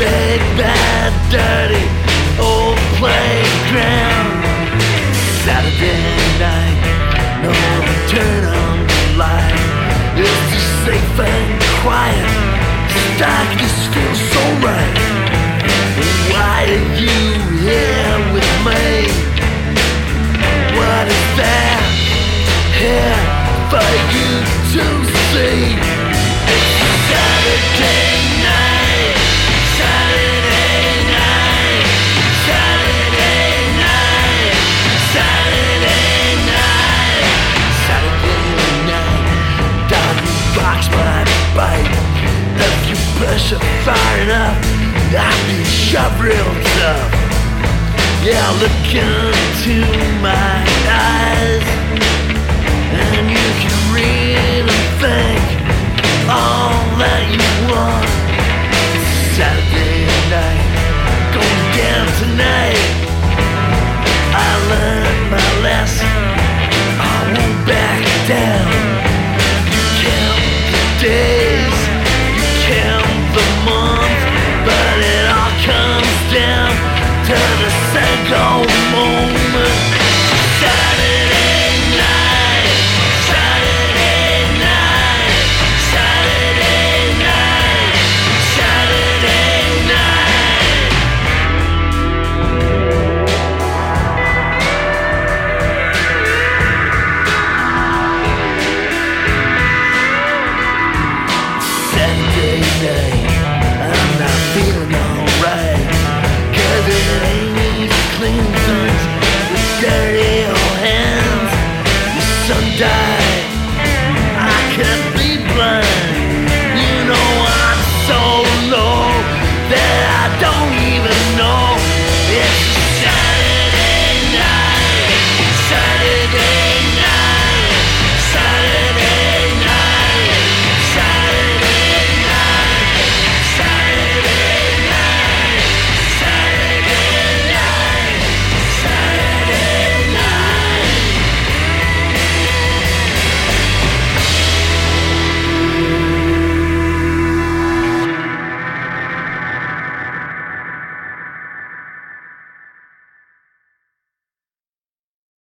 big, bad, dirty old playground. Saturday night, no one turn on the light. It's just safe and quiet. Darkness feels so right. Why are you here with me? What is there here for you to see? It's Saturday night, Saturday night, Saturday night, Saturday night, Saturday night. Dark box my bite. If you push it far enough, I can shove real tough. Yeah, look into my eyes, and you can read and think all that you want. Saturday night, going down tonight. I learned my lesson, I won't back down. You count the days, you count the months, but it all comes down to the single moment. Saturday night, Saturday night, Saturday night, Saturday night. Saturday night.